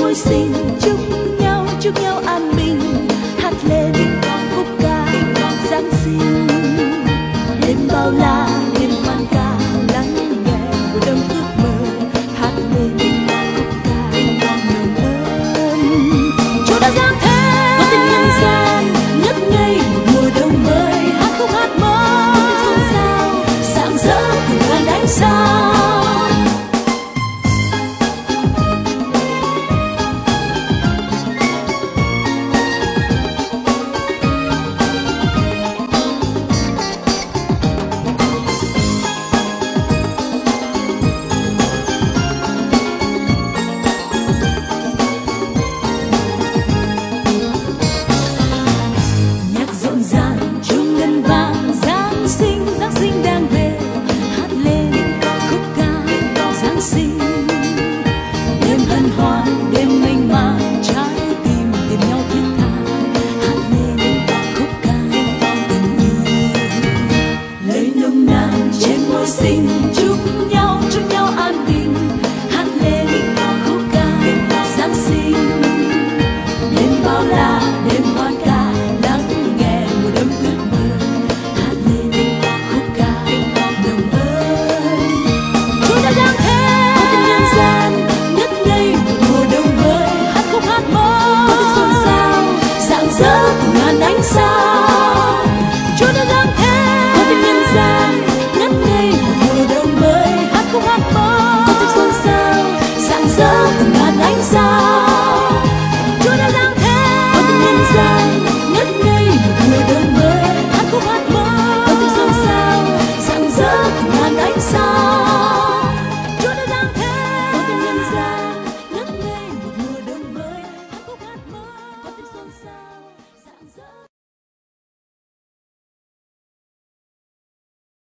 tôi xin chúc nhau an bình, hát lên khúc ca Giáng sinh. Đêm bao la, đêm khoan ca, lắng nghe mùa đông ước mơ, hát lên khúc ca nồng ấm. Chúa đã giáng thế có tình nhân gian, nhấp nhây một mùa đông mới, hát khúc hát mới không sao, sáng rỡ cùng ngàn ánh sao. Giáng sinh đang về, hát lên khúc ca Giáng sinh. Đêm hân hoan, đêm